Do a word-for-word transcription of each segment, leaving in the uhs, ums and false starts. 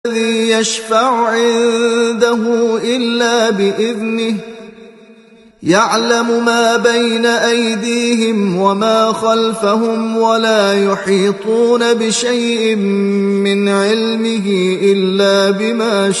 الذي يشفع عنده إلا بإذنه يعلم ما بين أيديهم وما خلفهم ولا يحيطون بشيء من علمه إلا بما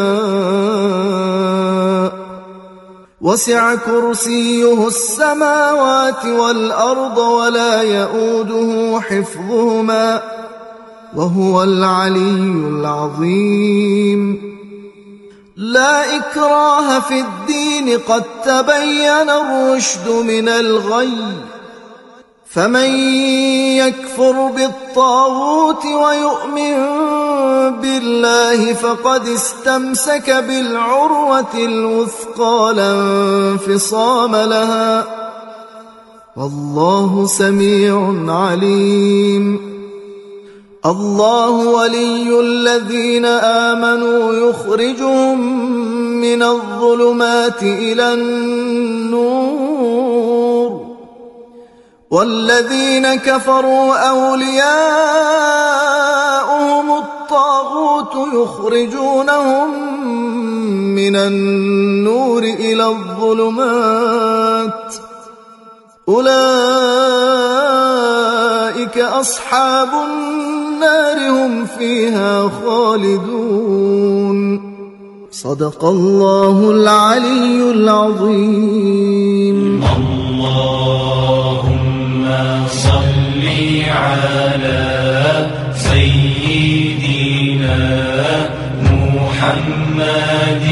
شاء وسع كرسيه السماوات والأرض ولا يؤوده حفظهما وهو العلي العظيم. لا إكراه في الدين قد تبين الرشد من الغي فمن يكفر بالطاغوت ويؤمن بالله فقد استمسك بالعروة الوثقى لا انفصام لها والله سميع عليم. الله ولي الذين آمنوا يخرجهم من الظلمات إلى النور والذين كفروا أولياؤهم الطاغوت يخرجونهم من النور إلى الظلمات أولئك أصحاب النار هم فيها خالدون. صدق الله العلي العظيم. اللهم صل على سيدنا محمد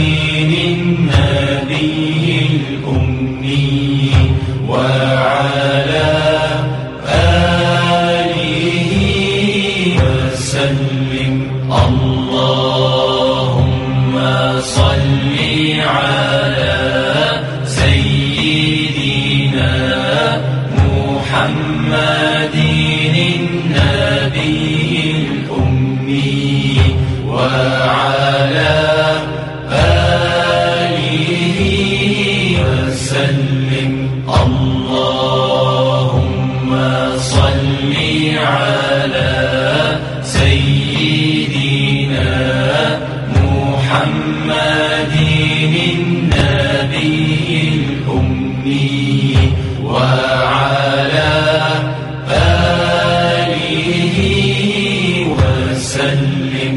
النبي الأمي وعلى اللهم صل على سيدنا محمد النبي الأمي وعلى آله وسلم. اللهم صل على سيدنا محمد النبي الأمي وعلى آله وسلم.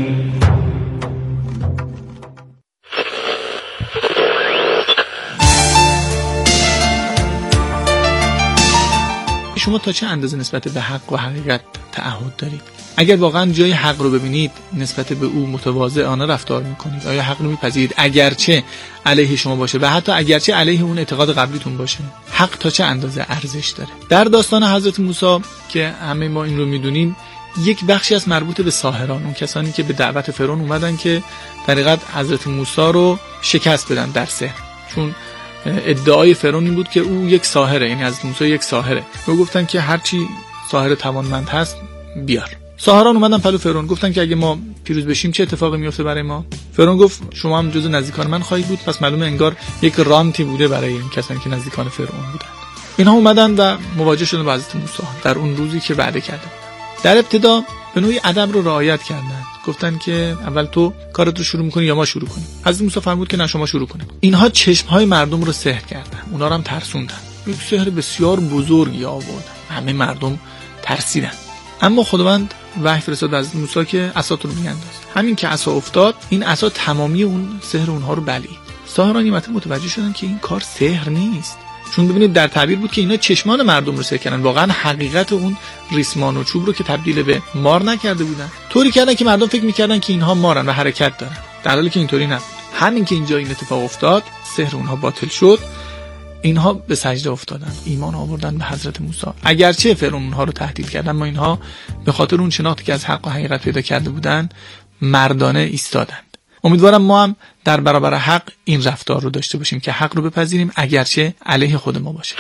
شما تا چه اندازه نسبت به حق و حقیقت تعهد دارید؟ اگر واقعا جای حق رو ببینید نسبت به او متواضعانه رفتار میکنید؟ آیا حق رو میپذیرید اگرچه علیه شما باشه و حتی اگرچه علیه اون اعتقاد قبلیتون باشه؟ حق تا چه اندازه ارزش داره؟ در داستان حضرت موسی که همه ما این رو میدونیم، یک بخشی از مربوط به ساحران، اون کسانی که به دعوت فرعون اومدن که در حقیقت حضرت موسی رو شکست بدن در سحر، چون ادعای فرعون این بود که او یک ساحره، یعنی حضرت موسی یک ساحره. و گفتن که هر چی ساحر توانمند هست بیار. ساحران اومدن پلو فرعون، گفتن که اگه ما پیروز بشیم چه اتفاقی میفته برای ما؟ فرعون گفت شما هم جزو نزدیکان من خواهید بود. پس معلومه انگار یک رانتی بوده برای این کسانی که نزدیکان فرعون بودن. اینها اومدن و مواجه شدن با حضرت موسی در اون روزی که وعده کرده. در ابتدا به نوعی ادب رو رعایت کردن، گفتن که اول تو کارت رو شروع می‌کنی یا ما شروع کنیم. حضرت موسی فرمود که نه شما شروع کنید. اینها چشم‌های مردم رو سحر کردن، اونا رو هم ترسوندن. یک سحر بسیار بزرگی آوردن. همه مردم ترسیدن. اما خداوند وحی فرستاد به حضرت موسی که عصا رو بیانداز. همین که عصا افتاد، این عصا تمامی اون سحر اونها رو بلعید. ساحران این متوجه شدن که این کار سحر نیست، چون ببینید در تعبیر بود که اینا چشمان مردم رو سحر کردن، واقعا حقیقت اون ریسمان و چوب رو که تبدیل به مار نکرده بودن، طوری کردن که مردم فکر می‌کردن که اینها مارن و حرکت دارن، در حالی که اینطوری نبود. همین که اینجا این اتفاق افتاد، سحر اونها باطل شد، اینها به سجده افتادن، ایمان آوردن به حضرت موسی. اگرچه فرعون اونها رو تهدید کرد، اما اینها به خاطر اون شناختی که از حق و حقیقت پیدا کرده بودن مردانه ایستادند. امیدوارم ما هم در برابر حق این رفتار رو داشته باشیم که حق رو بپذیریم اگرچه علیه خود ما باشه.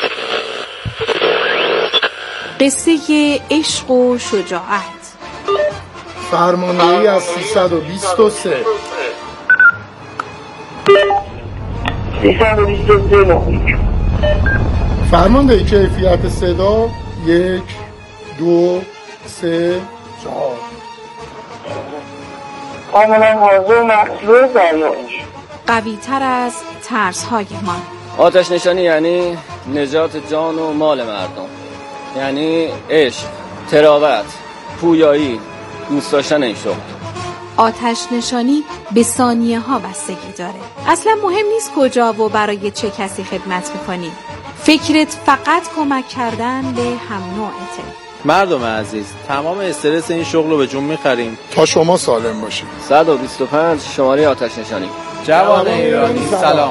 قصه عشق و شجاعت. فرماندهی از سیصد و بیست و سه. سیصد و بیست و سه. فرماندهی کیفیت صدا یک دو سه چهار. کاملا حاضر محضور درمانش. قوی تر از ترس های ما. آتش نشانی یعنی نجات جان و مال مردم، یعنی عشق، تراوت، پویایی، دوست داشتن این شغل. آتش نشانی به ثانیه ها بستگی داره. اصلا مهم نیست کجا و برای چه کسی خدمت میکنی. فکرت فقط کمک کردن به هم نوعته. مردم عزیز، تمام استرس این شغل رو به جون میخریم تا شما سالم باشید. صد و بیست و پنج شماره آتش نشانی. جوان ایرانی سلام.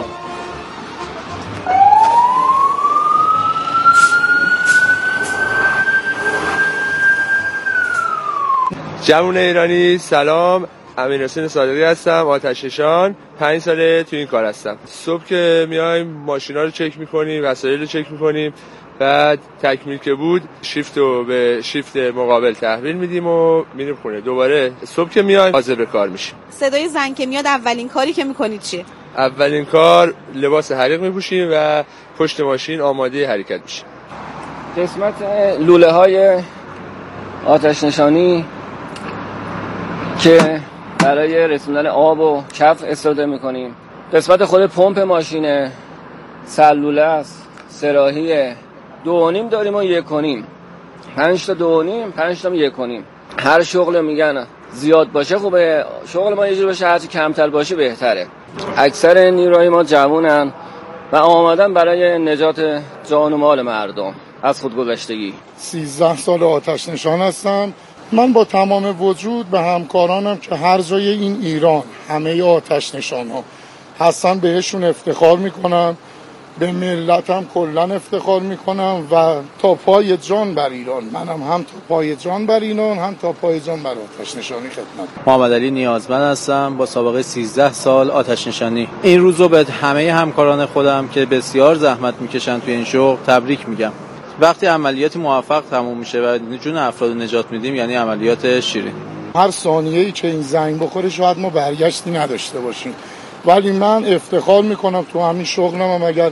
جوان ایرانی سلام. امیرحسین صادقی هستم، آتش نشان. پنج ساله تو این کار هستم. صبح که میایم ماشینا رو چک میکنیم، وسایل رو چک میکنیم، بعد تکمیل که بود شیفت رو به شیفت مقابل تحویل میدیم و میریم خونه. دوباره صبح که میایم حاضر به کار میشیم. صدای زنگ که میاد اولین کاری که میکنید چیه؟ اولین کار لباس حریق میپوشیم و پشت ماشین آماده حرکت میشیم. قسمت لوله های آتش نشانی که برای رسوندن آب و کف استفاده میکنیم. قسمت خود پمپ ماشینه، سلوله است، سراحیه. دو و نیم داریم و یک و نیم. پنج تا دو و نیم، پنج تا یک و نیم. هر شغل میگن زیاد باشه خوبه، شغل ما یه جور باشه هرچی کمتر باشه بهتره. اکثر نیروهای ما جوانن و آمدن برای نجات جان و مال مردم از خودگذشتگی. سیزده سال آتش نشان هستم. من با تمام وجود به همکارانم که هر جای این ایران همه آتش نشان ها هستن بهشون افتخار میکنم، به ملتم کلن افتخار میکنم و تا پای جان بر ایران. منم هم تا پای جان بر ایران، هم تا پای جان بر آتش نشانی خدمت. محمد علی نیازمند هستم با سابقه سیزده سال آتش نشانی. این روزو به همه همکاران خودم که بسیار زحمت میکشن توی این شغل تبریک میگم. وقتی عملیات موفق تموم میشه و جون افراد نجات میدیم یعنی عملیات شیرین. هر ثانیه‌ای که این زنگ بخوره شاید ما برگشتی نداشته باشیم، ولی من افتخار میکنم تو همین شغلم هم اگر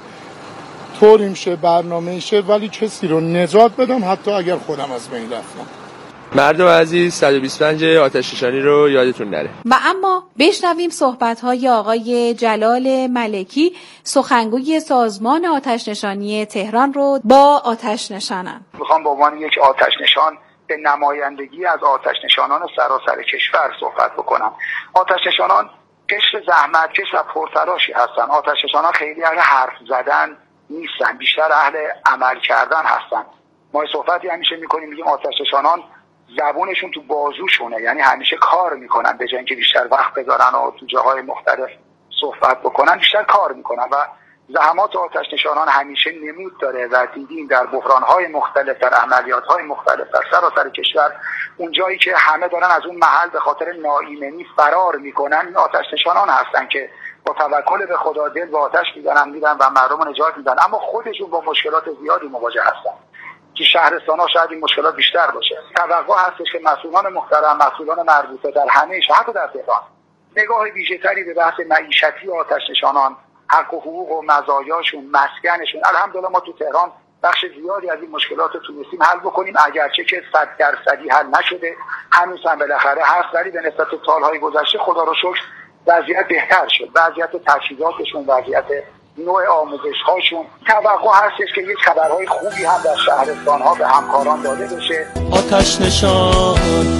طوری میشه برنامه شه ولی کسی رو نجات بدم حتی اگر خودم از بین رفتم. مردم عزیز صد و بیست و پنج آتش نشانی رو یادتون نره. و اما بشنویم صحبت‌های آقای جلال ملکی، سخنگوی سازمان آتش نشانی تهران رو با آتش نشانان. میخوام به عنوان یک آتش نشان به نمایندگی از آتش نشانان سراسر کشور صحبت بکنم. آتش نشانان قشر زحمتکش و پرتلاشی هستن. آتش نشانان خیلی اهل حرف زدن نیستن، بیشتر اهل عمل کردن هستن. ما صحبتی همیشه میکنیم میگیم آتش نشانان زبونشون تو بازوشونه، یعنی همیشه کار میکنن به جای اینکه بیشتر وقت بذارن و تو جاهای مختلف صحبت بکنن بیشتر کار میکنن و زحمات آتش نشانان همیشه نمود داره و دیدیم در بحرانهای مختلف، در عملیاتهای مختلف در سراسر کشور. اون جایی که همه دارن از اون محل به خاطر ناایمنی فرار میکنن این آتش نشانان هستن که با توکل به خدا دل به آتش میزنن میرن و مردم رو نجات میدن، اما خودشون با مشکلات زیادی مواجه هستن که شهرستان‌ها شاید این مشکلات بیشتر باشه. توقع هستش که مسئولان محترم، مسئولان مربوطه در همه شهر، حتی در تهران، نگاه ویژه‌تری به بحث معیشتی آتش نشانان، حق و حقوق و مزایاشون، مسکنشون. الحمدلله ما تو تهران بخش زیادی از این مشکلات رو تونستیم حل بکنیم، اگرچه که صد درصدی حل نشده، هنوز هم بالاخره هست، ولی به نسبت سال‌های گذشته خدا رو شکر وضعیت بهتر شد. وضعیت تجهیزاتشون، وضعیت نوع آموزش هاشون. توقع هستش که یک خبرهای خوبی هم در شهرستان ها به همکاران داده بشه. آتش نشان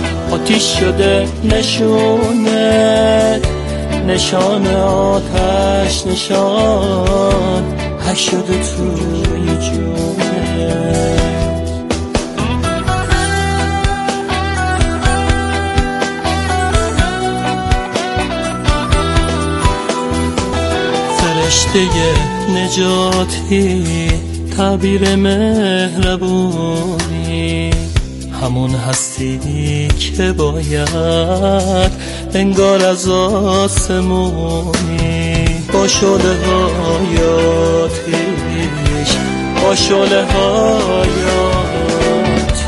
آتیش شده نشونه، نشان آتش نشان هر شده توی جونه. فرشته نجاتی، تعبیر مهربونی، همون هستی که باید انگار از آسمونی با شعله های آتیش، با شعله های آتیش.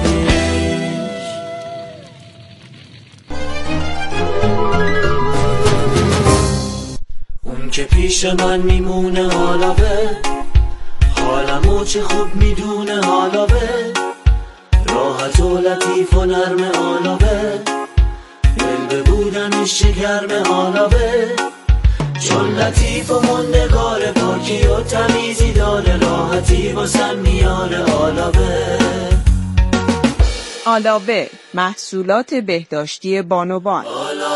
اون که پیش من میمونه حالاوه، حالمو چه خوب میدونه حالاوه، راحت و لطیف و نرم حالاوه، دل آلابه بودنش چه گرم آلابه، چون لطیف و مندگار پاکی و تمیزی داره، راحتی واسم میاره آلابه. آلابه محصولات بهداشتی بانوان.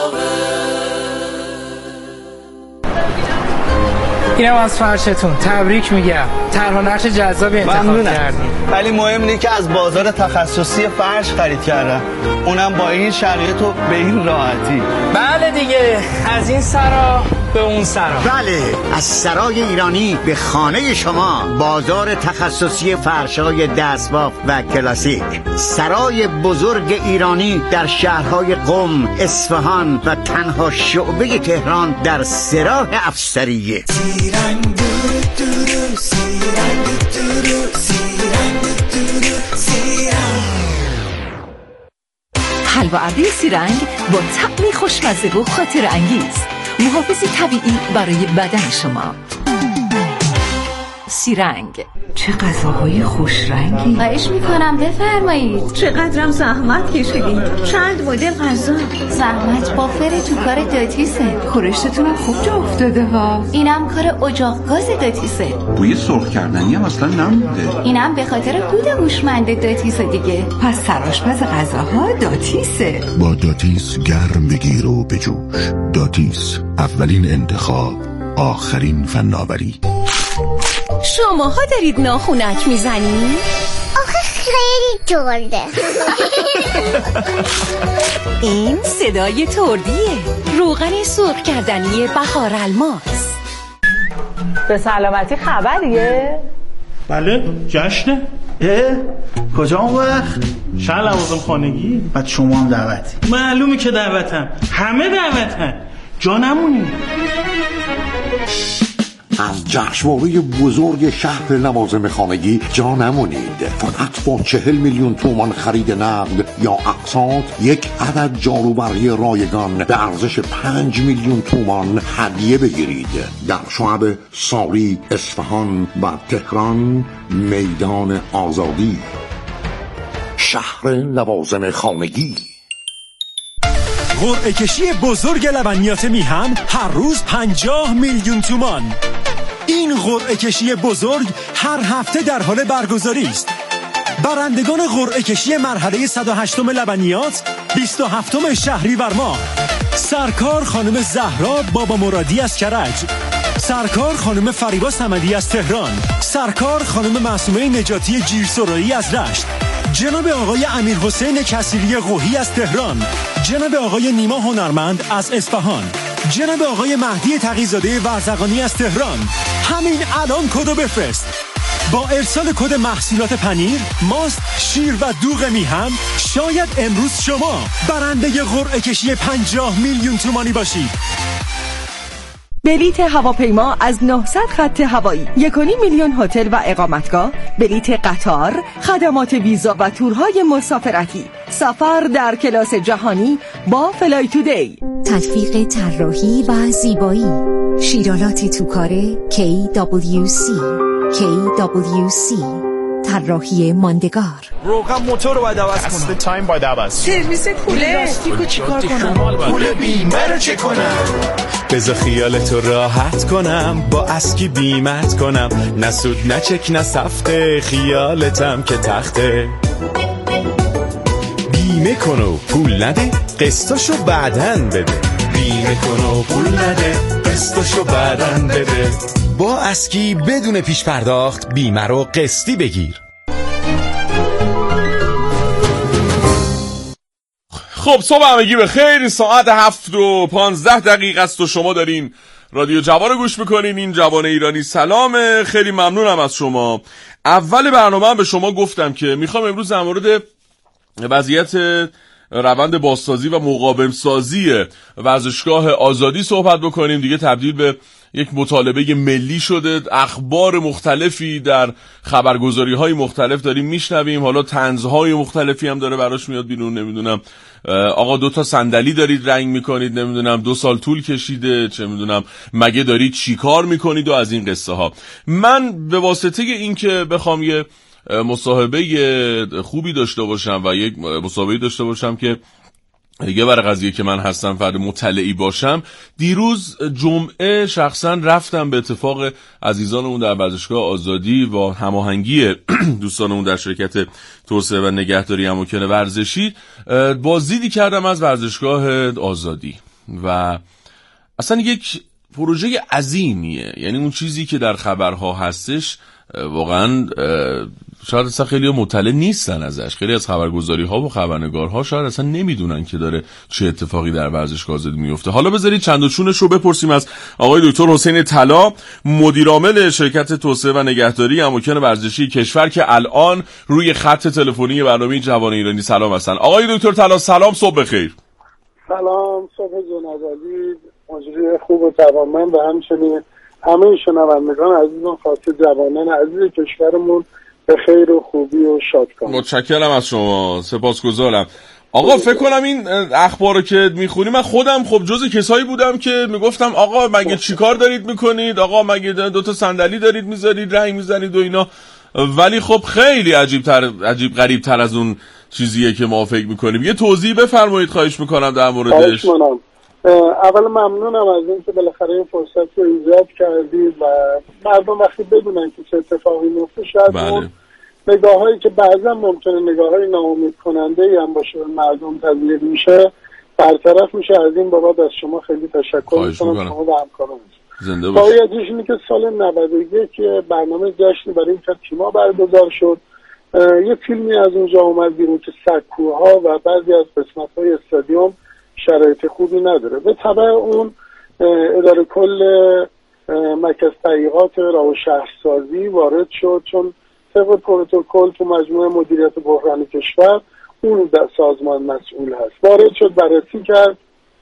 اینم از فرشتون، تبریک میگم، طرح و نقش جذابی انتخاب کردیم. ولی مهم اینه که از بازار تخصصی فرش خرید کردم، اونم با این شرایط و به این راحتی. بله دیگه، از این سرا به اون سرا. بله، از سرای ایرانی به خانه شما، بازار تخصصی فرش‌های دستباف و کلاسیک. سرای بزرگ ایرانی در شهرهای قم، اصفهان و تنها شعبه تهران در سراح افسریه. سیرنگ دورو دورو، سیرنگ دورو، سیرنگ دورو، سیرنگ. حلوا ابری سیرنگ با طعمی خوشمزه و خاطر انگیز، محافظی طبیعی برای بدن شما. سیرنگ. چه غذاهای خوش رنگی. خواهش میکنم بفرمایید. چقدرم زحمت کشیدید. چند مدل غذا. زحمت بافر تو کار داتیسه. خورشتتونم خوب جا افتاده ها. اینم کار اجاق گاز داتیسه. بوی سرخ کردنی هم اصلا نمونده. اینم به خاطر کود هوشمند داتیسه دیگه. پس سرآشپز غذاها داتیسه. با داتیس گرم بگیر و بجوش. داتیس، اولین انتخاب، آخرین فناوری. شماها دارید ناخونک میزنید؟ آخه خیلی ترده. این صدای تردیه، روغن سرخ کردنی بهار الماس. به سلامتی خبریه؟ بله، جشنه. اه؟ کجا اون وقت؟ شهر لوازم خانگی. بعد شما هم دعوتی؟ معلومه که دعوتم، همه دعوتن، جا نمونی. از جشنواره بزرگ شهر لوازم خانگی جا نمونید. فقط با چهل میلیون تومان خرید نقد یا اقساط یک عدد جاروبرقی رایگان به ارزش پنج میلیون تومان هدیه بگیرید. در شعب ساری، اصفهان و تهران، میدان آزادی. شهر لوازم خانگی. قرعه کشی بزرگ لبنیات میهن هر روز پنجاه میلیون تومان. این قرعه کشی بزرگ هر هفته در حال برگزاری است. برندگان قرعه کشی مرحله صد و هشتم لبنیات بیست و هفتم شهریور ماه: سرکار خانم زهرا بابا مرادی از کرج، سرکار خانم فریبا صمدی از تهران، سرکار خانم معصومه نجاتی جیرسرایی از رشت، جناب آقای امیر حسین کثیری قوهی از تهران، جناب آقای نیما هنرمند از اصفهان، جناب آقای مهدی تقی‌زاده ورزقانی از تهران. همین الان کدو بفرست. با ارسال کد محصولات پنیر، ماست، شیر و دوغ میهن شاید امروز شما برنده قرعه کشی پنجاه میلیون تومانی باشید. بلیت هواپیما از نهصد خط هوایی، یک و نیم میلیون هتل و اقامتگاه، بلیت قطار، خدمات ویزا و تورهای مسافرتی، سفر در کلاس جهانی با فلای تودی. تدفیق طراحی و زیبایی، شیرالات توکاره کی دبلیو سی. کی دبلیو سی، طراحی ماندگار. روغن موتور رو باید عوض کنم. اصل تایم باید عوض. سرویس کوله لاستیکو چیکار کنم؟ پول بیمه رو چه کنم؟ بذار خیالتو راحت کنم، با اسکی بیمت کنم، نه سود نه چک نه سفته، خیالتم که تخته. بیمه کن و پول نده، قسطاشو بعدن بده. بیمه کن و پول نده، قسطاشو بعدن بده. با اسکی بدون پیش پرداخت بیمه رو قسطی بگیر. خب صبح همگی به خیر. ساعت هفت و پانزده دقیقه است و شما دارین رادیو جوان رو گوش میکنین. این جوان ایرانی سلامه، خیلی ممنونم از شما. اول برنامه به شما گفتم که میخوام امروز در مورد وضعیت روند بازسازی و مقاوم سازی ورزشگاه آزادی صحبت بکنیم. دیگه تبدیل به یک مطالبه ملی شده، اخبار مختلفی در خبرگزاری‌های مختلف داریم میشنویم، حالا طنزهای مختلفی هم داره براش میاد بیرون. نمیدونم آقا دو تا صندلی دارید رنگ میکنید، نمیدونم دو سال طول کشیده، چه میدونم مگه دارید چی کار میکنید و از این قصه ها. من به واسطه این که بخوام یه مصاحبه خوبی داشته باشم و یک مصاحبه داشته باشم که دیگه برای قضیه که من هستم فرد مطلعی باشم، دیروز جمعه شخصا رفتم به اتفاق عزیزانمون در ورزشگاه آزادی و هماهنگی دوستانمون در شرکت توسعه و نگهداری اماکن ورزشی بازدیدی کردم از ورزشگاه آزادی و اصلا یک پروژه عظیمیه. یعنی اون چیزی که در خبرها هستش واقعا شاید اصلا خیلی مطلع نیستن ازش، خیلی از خبرگزاری ها و خبرنگارها شاید اصلا نمیدونن که داره چه اتفاقی در ورزشگاه آزادی میفته. حالا بذارید چند و چونش رو بپرسیم از آقای دکتر حسین طلا، مدیر عامل شرکت توسعه و نگهداری اماکن ورزشی کشور که الان روی خط تلفنی برنامه جوان ایرانی سلام هستن. آقای دکتر طلا سلام، صبح بخیر. سلام، صبح جناب علی، مجری خوب و توانمند و همچنین همه شنوندگان عزیزان، خاصه جوانان عزیز کشورمون به خیر و خوبی و شادکامی. متشکرم از شما، سپاسگزارم. آقا فکر کنم این اخبارو که میخونی، من خودم خب جز کسایی بودم که میگفتم آقا مگه چیکار دارید میکنید، آقا مگه دو تا صندلی دارید میذارید رنگ میزنید و اینا، ولی خب خیلی عجیب تر عجیب غریب تر از اون چیزیه که ما فکر میکنیم. یه توضیح بفرمایید خواهش میکنم در موردش. اول ممنونم از این که بالاخره این فرصت رو ایجاد کردید و مردم وقتی بدونن که چه اتفاقی میفته شاید بله. نگاه هایی که بعضا ممکنه نگاه های ناامید کننده ای هم باشه مردم تبدیل میشه برطرف میشه. از این بابت از شما خیلی تشکر میکنم، شما و همکارانتون. زنده باشید. واقعیتش اینه که سال نود و یک که برنامه جشنی برای این تیم‌ها برگزار شد، یه فیلمی از اونجا اومد بیرون که سکوها و بعضی از قسمت‌های استادیوم شرایط خوبی نداره. به تبع اون اداره کل مرکز تحقیقات راه و شهرسازی وارد شد، چون طبق پروتکل تو مجموعه مدیریت بحران کشور اون در سازمان مسئول هست. وارد شد، بررسی کرد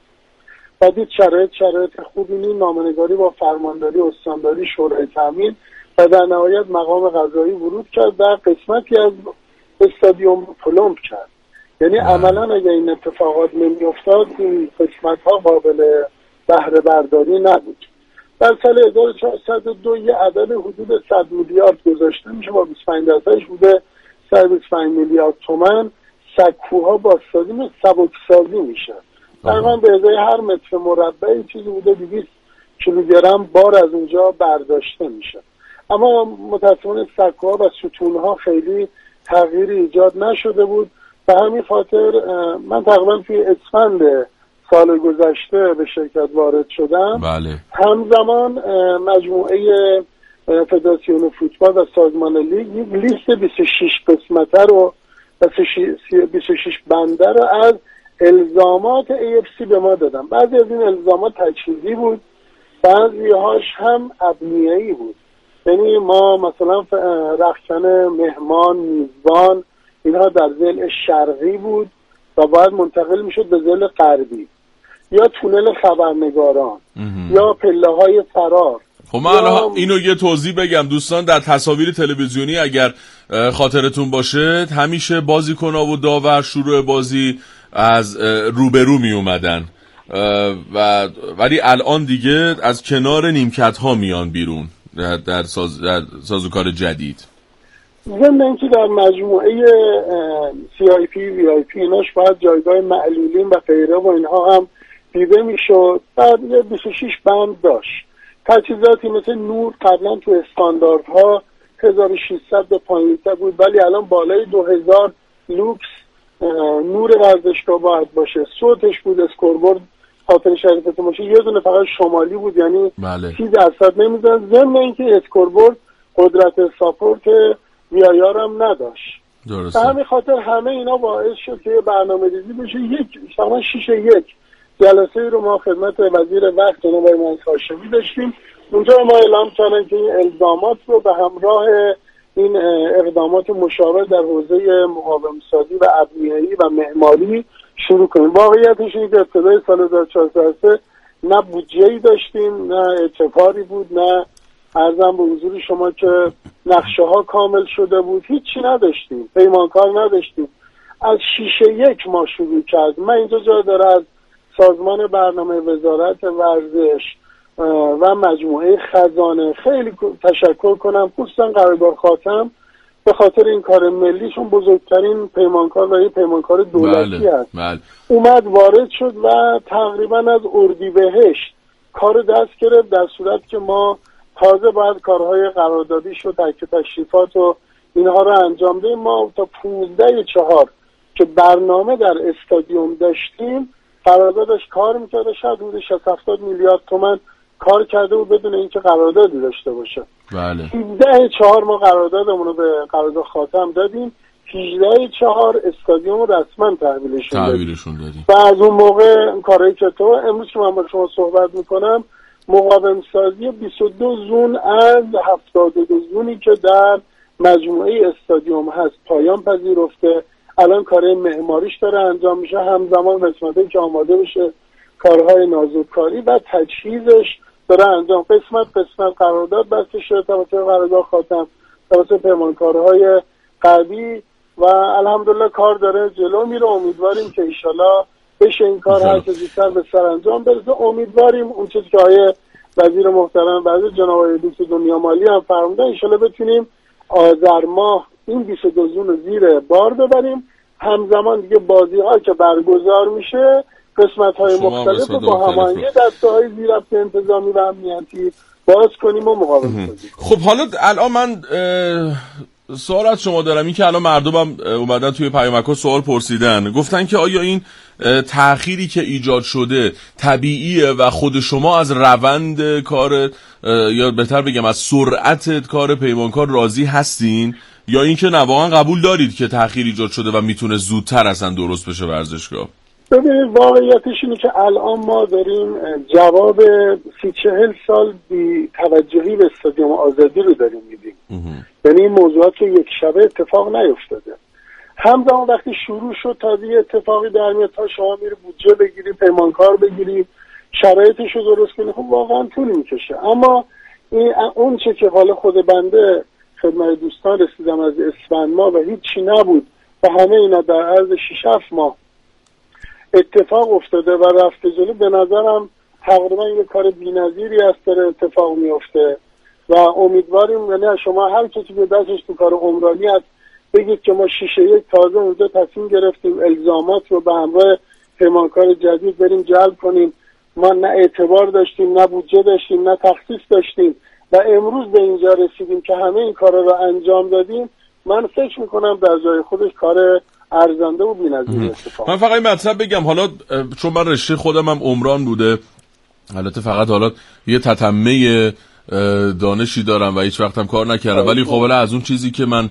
و دید شرایط شرایط خوبی نیست. نامه‌نگاری با فرمانداری استانداری شورای تامین و در نهایت مقام قضایی ورود کرد و قسمتی از استادیوم پلمب کرد. یعنی عملا اگه این اتفاقات نمی‌افتاد این قسمت‌ها قابل بهره برداری نبود. در سال هزار و چهارصد و دو یه عدد حدود صد میلیارد گذاشته میشه، با بیست و پنج درصدش بوده صد و بیست و پنج میلیارد تومان. سکوها بازسازی و سبکسازی میشه. تقریبا به ازای هر متر مربعی چیزی بوده دویست کیلوگرم بار از اونجا برداشته میشه. اما متأسفانه سکوها و ستونها خیلی تغییری ایجاد نشده بود. به همین خاطر من تقریبا توی اسفند سال گذشته به شرکت وارد شدم. بله. همزمان مجموعه فدراسیون فوتبال و سازمان لیگ یک لیست بیست و شش قسمته رو بیست و شش بنده رو از الزامات ای اف سی به ما دادن. بعضی از این الزامات تجهیزی بود، بعضی هاش هم ابنیه‌ای بود. یعنی ما مثلا رخکن مهمان، میزبان، اینها در ضلع شرقی بود و باید منتقل میشد به ضلع غربی، یا تونل خبرنگاران امه. یا پله های فرار. خب من یا... اینو یه توضیح بگم دوستان، در تصاویر تلویزیونی اگر خاطرتون باشه همیشه بازیکن‌ها و داور شروع بازی از روبرو می اومدن و ولی الان دیگه از کنار نیمکت ها میان بیرون در ساز در سازوکار جدید. ضمن اینکه در مجموعه سی آی پی وی آی پی ایناش باید جایگاه معلولین و غیره و اینها هم دیده میشد. بعد یه بیست و شش بند داشت. تجهیزاتی مثل نور قبلا تو استانداردها هزار و ششصد به پایین بود، ولی الان بالای دو هزار لوکس نور ورزشگاه باید باشه. صوتش بود، اسکوربورد خاطر شریفتون باشه یه دونه فقط شمالی بود، یعنی بله. سی درصد نمیزن. ضمن اینکه اسکوربورد قدرت ساپورت وی آی آر هم نداشت. درسته. به همین خاطر همه اینا باعث شد که برنامه ریزی بشه. یک شما شیش یک جلسه رو ما خدمت وزیر وقت جناب مهندس هاشمی داشتیم. اونجا ما اعلام کردن که این الزامات رو به همراه این اقدامات مشابه در حوزه مقاوم سازی و ابنیه‌ای و معماری شروع کنیم. واقعیتش اینه که ابتدای سال هزار و چهارصد و سه نه بودجه‌ای داشتیم، نه اعتباری بود، نه عرضم به حضور شما که نقشه ها کامل شده بود، هیچی نداشتیم، پیمانکار نداشتیم. از شیشه یک ما شروع کرد. من اینجا جا داره از سازمان برنامه وزارت ورزش و مجموعه خزانه خیلی تشکر کنم، خصوصا قرارداد خاتم به خاطر این کار ملی، چون بزرگترین پیمانکار و یه پیمانکار دولتی بله. هست بله. اومد وارد شد و تقریبا از اردیبهشت کار دست گرفت، در صورت که ما تازه باید کارهای قراردادیش و تک تشریفات و اینها رو انجام دهیم. ما تا پونزده چهار که برنامه در استادیوم داشتیم قراردادش کار میکرده، شاید حدود شصت هفتاد میلیارد تومان کار کرده بود بدون اینکه قراردادی داشته باشه. بله. هفده چهار ما قراردادمون رو به قرارداد خاتم دادیم، هجده چهار استادیوم رو رسما تحویلشون دادیم و از اون موقع کارهایی که تو امروز که من با شما صحبت میکنم مقاوم سازی بیست و دو زون از هفتاد و دو زونی که در مجموعه استادیوم هست پایان پذیرفته. الان کارهای معماریش داره انجام میشه، همزمان قسمتی که آماده بشه کارهای نازک‌کاری و تجهیزش داره انجام. قسمت قسمت قرارداد بسته شده توسط قرارداد خاتم توسط پیمانکارهای قوی و الحمدلله کار داره جلو میره. امیدواریم که انشالله بشه این کار هر چه زودتر به سرانجام برسه. امیدواریم اون چیزی که آقای وزیر محترم بعد جناب آقای دوست دنیا مالی هم فرمودن انشالله بتونیم آذر ماه این بیست و دو زون زیر بار ببریم. همزمان دیگه بازی ها که برگزار میشه قسمت های مختلف رو با هماهنگی دسته های زیربط انتظامی و امنیتی باز کنیم و مقاوم کنیم. خب حالا الان من سوال از شما دارم، این که الان مردمم اومدن توی پیامک‌ها سوال پرسیدن، گفتن که آیا این تأخیری که ایجاد شده طبیعیه و خود شما از روند کار یا بهتر بگم از سرعت کار پیمانکار راضی هستین یا اینکه نه واقعا قبول دارید که تأخیر ایجاد شده و میتونه زودتر اصلا درست بشه ورزشگاه؟ ببینید واقعیتش اینه که الان ما داریم جواب سی چهل سال بی توجهی به استادیوم آزادی رو داریم میدیم. یعنی این موضوعات که یک شبه اتفاق نیفتاده. همزمان وقتی شروع شد تازه اتفاقی در میاد تا شما میری بودجه بگیری، پیمانکار بگیری، شرایطش رو درست کنی، خب واقعا طول میکشه. اما این اون چه که حال خود بنده خدمت دوستان رسیدم از اسفند ماه و هیچی نبود و همه اینا در عرض شش هفت ماه اتفاق افتاده و رفته جلو، به نظرم تقریبا یه کار بی‌نظیری است داره اتفاق میفته و امیدواریم یعنی شما هر کسی که دستش تو کار عمرانی هست بگید که ما شیشه یک تازه اونجا تصمیم گرفتیم الزامات رو به همراه پیمانکار جدید بریم جلب کنیم. ما نه اعتبار داشتیم، نه بودجه داشتیم، نه تخصیص داشتیم و امروز به اینجا رسیدیم که همه این کارا رو انجام دادیم. من فکر میکنم در جای خودش کار ارزنده و بی‌نظیر اتفاق. من فقط این مطلب بگم، حالا چون من رشته خودم هم عمران بوده، البته فقط حالا یه تتمه دانشی دارم و هیچ وقت هم کار نکردم، ولی خب از اون چیزی که من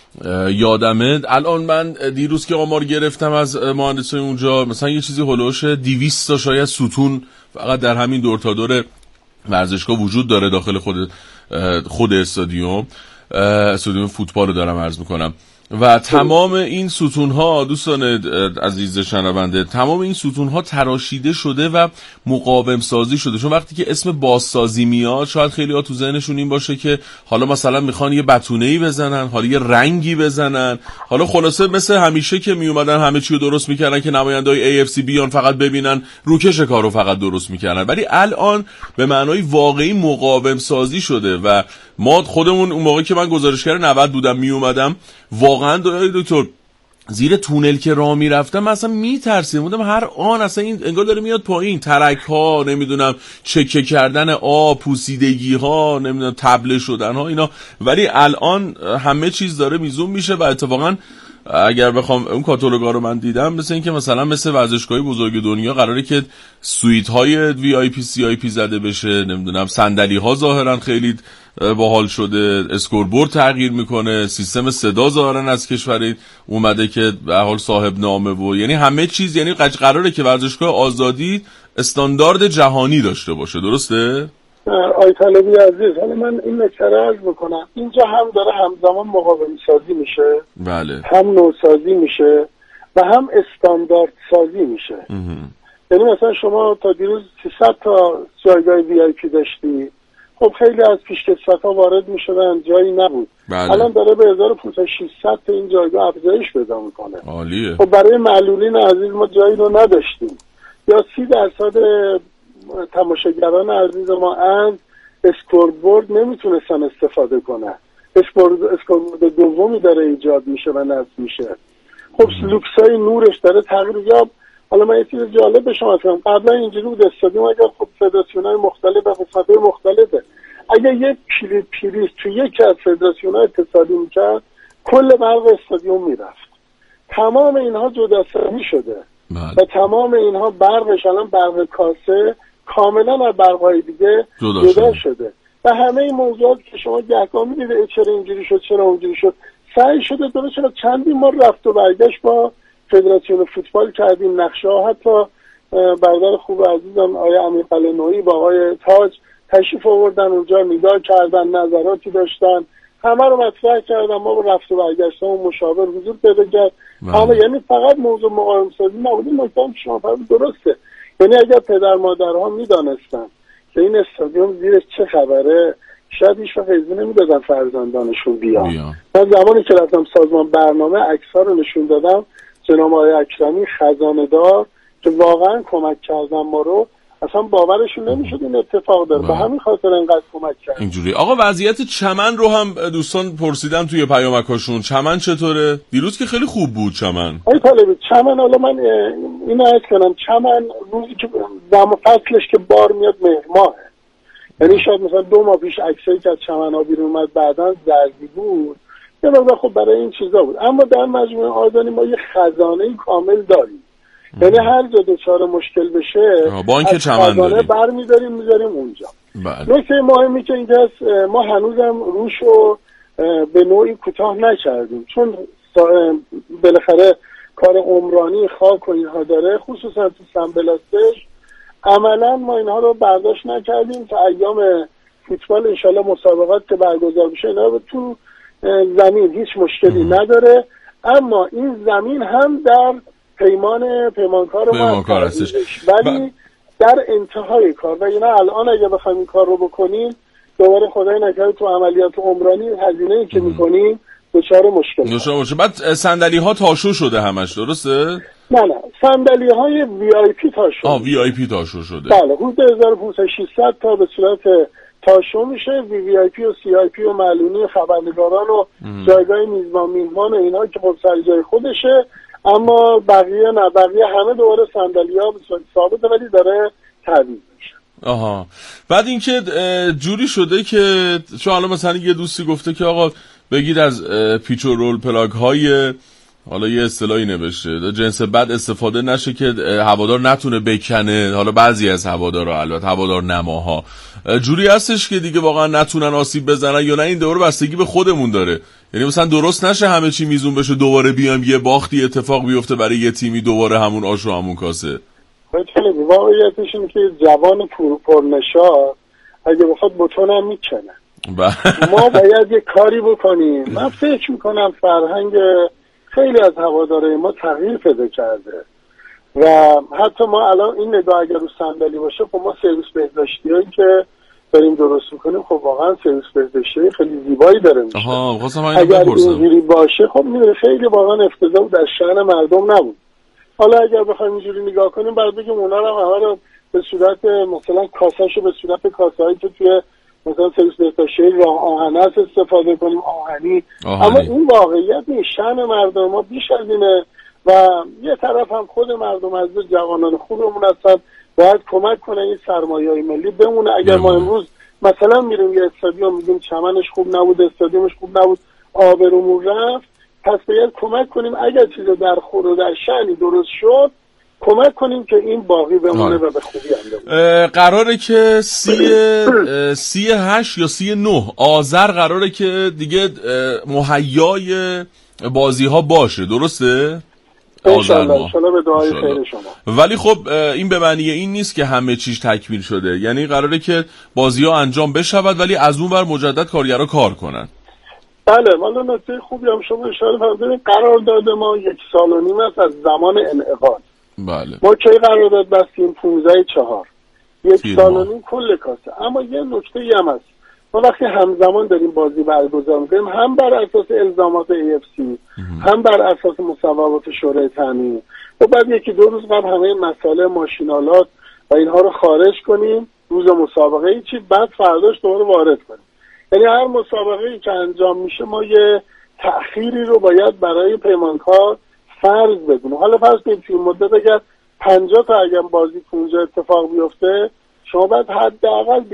یادمه الان من دیروز که آمار گرفتم از مهندسای اونجا مثلا یه چیزی هولوش دویست تا شاید ستون فقط در همین دور تا دور ورزشگاه وجود داره داخل خود خود استادیوم استادیوم فوتبال رو دارم عرض میکنم و تمام این ستون‌ها دوستان عزیز شنونده تمام این ستون‌ها تراشیده شده و مقاوم سازی شده. چون وقتی که اسم بازسازی میاد شاید خیلی‌ها تو ذهنشون این باشه که حالا مثلا میخوان یه بتونه‌ای بزنن، حالا یه رنگی بزنن، حالا خلاصه مثل همیشه که میومدن همه چی رو درست میکردن که نماینده‌های ای اف سی بیان فقط ببینن روکش کارو فقط درست میکردن، ولی الان به معنای واقعی مقاوم سازی شده و ما خودمون اون موقعی که من گزارشگر نود بودم میومدم واقعا دکتر زیر تونل که راه میرفتم من اصلا میترسیدم، بودم هر آن اصلا این انگار داره میاد پایین، ترک ها نمیدونم چکه کردن آب، پوسیدگی ها نمیدونم تبله شدن ها اینا، ولی الان همه چیز داره میزون میشه و اتفاقا اگر بخوام اون کاتالوگا رو من دیدم مثل این که مثلا مثل ورزشگاهی بزرگ دنیا قراره که سویت های وی آی پی سی آی پی زده بشه، نمیدونم صندلی ها ظاهرا خیلی باحال شده، اسکوربورد تغییر میکنه، سیستم صدا ظاهرا از کشوری اومده که به حال صاحب نامه و یعنی همه چیز، یعنی قراره که ورزشگاه آزادی استاندارد جهانی داشته باشه. درسته؟ آی طالبی عزیز، حالا من این نکته عرض میکنم، اینجا هم داره همزمان مقاوم سازی میشه، بله، هم نوسازی میشه و هم استاندارد سازی میشه. یعنی مثلا شما تا دیروز سیصد تا جایگاه وی آی پی داشتی، خب خیلی از پیشکسوت ها وارد میشدن جایی نبود، بله. الان داره به هزار و پانصد ششصد تا این جایگاه افزایش پیدا میکنه. عالیه. خب برای معلولین عزیز ما جایی رو نداشتیم، یا سی درصد تماشاگران عزیز ما از اسکوربورد نمیتونستن استفاده کنن. اسکوربورد دومی داره ایجاد میشه و نصب میشه. خب لوکسای نورش داره تغییر. یا حالا من یه چیز جالب به شما بگم، قبلا اینجوری بود استادیوم اگر خب فدراسیون‌های مختلف و قسمت‌های مختلفه، اگر یک کلید پریز تو یکی از فدراسیون‌ها اتصالی میکرد کل برق استادیوم میرفت. تمام اینها جداسازی شده و تمام اینها برقش الان برق کاسه کاملا از برق‌های دیگه جدا, جدا شده. شده و همه این موضوعات که شما گهگاه می‌دید چرا اینجوری شد چرا اونجوری شد سعی شده درست چرا چندین ما رفت و برگشت با فدراسیون فوتبال کردیم، نقشه ها حتی برادر خوب عزیزم آقای امیر قلعه‌نویی با آقای تاج تشریف آوردن اونجا نگاه کردن، نظراتی داشتن، همه رو مطرح کردن، ما با رفت و برگشت و مشاور حضور پیدا کرد. اما یعنی فقط موضوع مقاوم سازی نبود، این نکته هم شما فرمودید درسته. یعنی اگر پدر مادرها میدانستن که این استادیوم زیرش چه خبره شاید هیچ وقت اجازه نمیدادن فرزندانشون بیان. من زمانی که رفتم سازمان برنامه عکس‌ها رو نشون دادم، جناب آقای اکرمی خزانه‌دار که واقعا کمک کردن ما رو، اصلا باورشون نمیشد این اتفاق داره. به همین خاطر اینقدر کمک کردن. اینجوری آقا وضعیت چمن رو هم دوستان پرسیدن توی پیامکاشون، چمن چطوره؟ دیروز که خیلی خوب بود چمن. آقای طالبی چمن، حالا من اینو عرض کنم، چمن روزی که دم فصلش که بار میاد مهر ماهه، یعنی شاید مثلا دو ماه پیش عکسایی که از چمن‌ها بیرون اومد بعداً زردی بود، یه مقدار خب برای این چیزا بود. اما در مجموعه آذانی ما یه خزانه کامل داریم، یعنی هر جا دچار مشکل بشه بانک چمن خزانه برمی‌داریم میذاریم اونجا. نکته مهمی که اینجاست، ما هنوزم روشو به نوعی کوتاه نکردیم، چون بالاخره کار عمرانی خاک و اینها داره، خصوصا تو سنبلاستش عملا ما اینها رو برداشت نکردیم تا ایام فوتبال انشالله مسابقات که برگزار بشه اینا رو تو زمین هیچ مشکلی ام. نداره. اما این زمین هم در پیمان پیمانکار ما هستش، ولی ب... در انتهای کار و اینا الان اگه بخوایم این کار رو بکنیم دوباره خدای نکرده تو عملیات عمرانی هزینه‌ای که میکنیم دچار مشکل میشه. بعد صندلی ها تاشو شده همش، درسته؟ نه نه صندلی های وی آی پی تاشو. آه وی آی پی تاشو شده. بله حدود هزار و پانصد ششصد تا به صورت تاشو میشه. وی وی آی پی و سی آی پی و معلونی خبرنگاران و جایگاه میزبان میهمان و اینا که خود سر جای خودشه، اما بقیه نه، بقیه همه دوباره صندلی‌ها به صورت ثابته ولی داره تعویض میشه. آها. بعد اینکه جوری شده که چون الان مثلا یه دوستی گفته که آقا بگید از پیچ و رول پلاگ های حالا یه اصطلاحی نوشته جنس بد استفاده نشه که هوادار نتونه بکنه، حالا بعضی از هوادارها البته هوادار نماها جوری هستش که دیگه واقعا نتونن آسیب بزنن یا نه، این دوره بستگی به خودمون داره. یعنی مثلا درست نشه همه چی میزون بشه دوباره بیام یه باختی اتفاق بیفته برای یه تیمی دوباره همون آش و همون کاسه. خیلی واقعیتش اینه که جوان پرنشاط اگه بخواد بتون هم میکنه. ما باید یه کاری بکنیم. من فکر میکنم فرهنگ خیلی از هوادارهای ما تغییر پیدا کرده و حتی ما الان این نگاه اگر رو صندلی باشه، خب ما سرویس بهداشتیایی که داریم درست میکنیم خب واقعا سرویس بهداشتی خیلی زیبایی داره میشه. آها خواستم اگر اینجوری باشه خب میدونی خیلی واقعا افتضاح بود، در شأن مردم نبود. حالا اگر بخوایم اینجوری نگاه کنیم بعد بگیم اونا رو همه رو به صورت مثلا کاسه‌شو به صورت کاسه‌ای که توی مثلا سرویس بهداشتی راه آهن است استفاده کنیم، آهنی. آهنی اما این واقعیت نیست. شأن مردم ما بیش از اینه و یه طرف هم خود مردم از جوانان خوبمون هستن، باید کمک کنه این سرمایه‌های ملی بمونه. اگر ما امروز مثلا میریم یه استادیوم میگیم چمنش خوب نبود، استادیومش خوب نبود، آبرومون رفت، پس باید کمک کنیم اگر چیز در خور و در شأنی درست شد کمک کنیم که این باقی بمونه و به خوبی انجام. قراره که سی سی هشت یا سی نه آذر قراره که دیگه مهیای بازی ها باشه، درسته؟ آذر ماه به دعای خیر شما. ولی خب این به معنی این نیست که همه چیز تکمیل شده، یعنی قراره که بازی ها انجام بشود ولی از اون بر مجدد کارگرها کار کنن. بله، والا نکته خوبی هم شما اشاره فرمودید. قرارداد ما یک سال و نیم است از زمان انعقاد. بله. ما کی قرارداد بستیم؟ پانزده چهار یک سال و نیم کل کاسه. اما یه نکته‌ای هم هست، ما وقتی همزمان داریم بازی برگزار می‌کنیم هم بر اساس الزامات ای اف سی هم بر اساس مصوبات شورای تامین و بعد یکی دو روز قبل همه مسائل ماشینالات و اینها رو خارج کنیم روز مسابقه چی، بعد فرداش دوباره وارد کنیم. یعنی هر مسابقه‌ای که انجام میشه ما یه تأخیری رو باید برای پیمانکار فرض بدونیم. حالا فرض کنید توی مدت اگر پنجاه تا اگر بازی اونجا اتفاق بیفته، شما باید حداقل